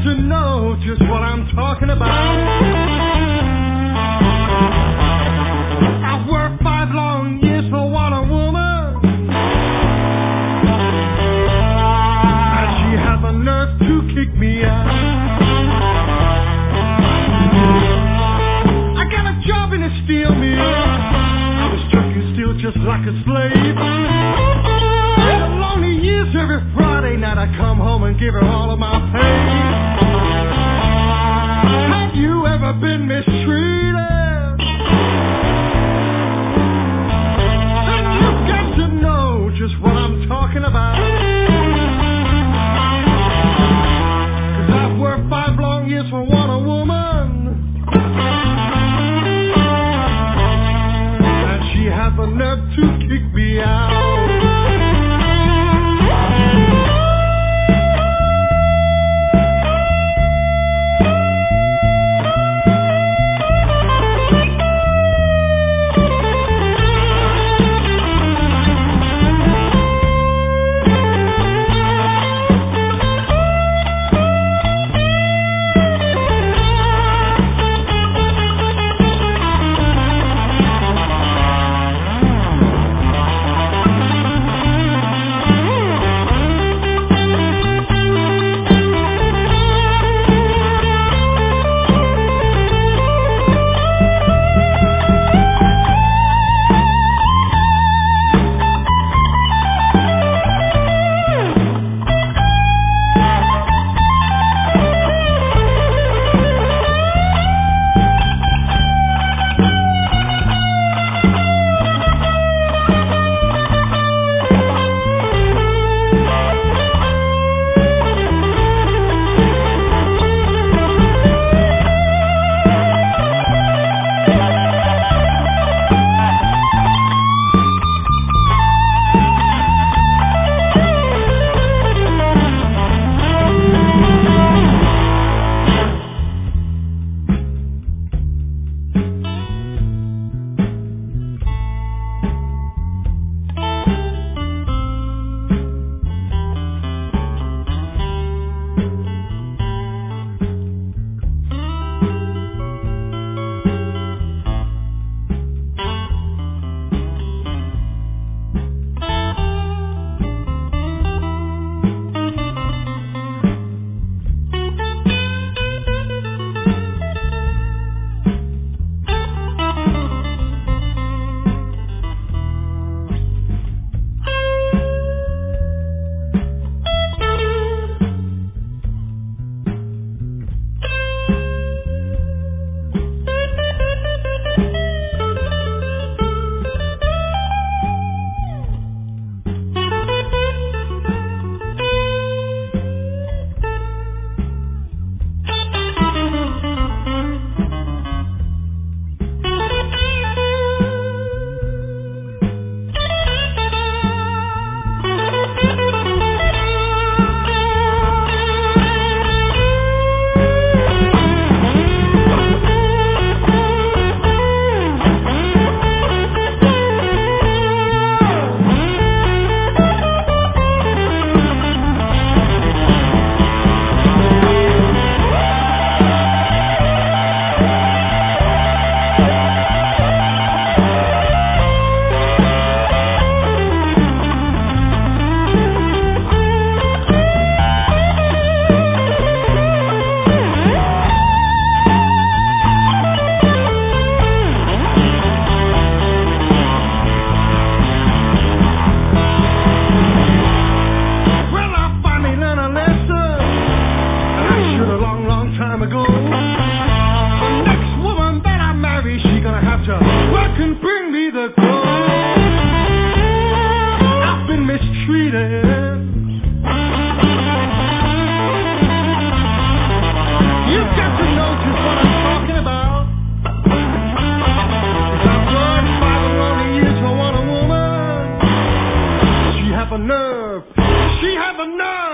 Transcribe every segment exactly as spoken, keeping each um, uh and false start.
to know just what I'm talking about. I've worked five long years for one a woman, and she had the nerve to kick me out. I got a job in a steel mill. I was trucking steel just like a slave. And the lonely years every Friday night I come home and give her all of my pay. Have you ever been mistreated? Then you've got to know just what I'm talking about. 'Cause I've worked five long years for one a woman, and she had the nerve to kick me out.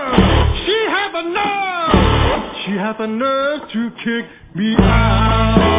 She had the nerve to kick me out.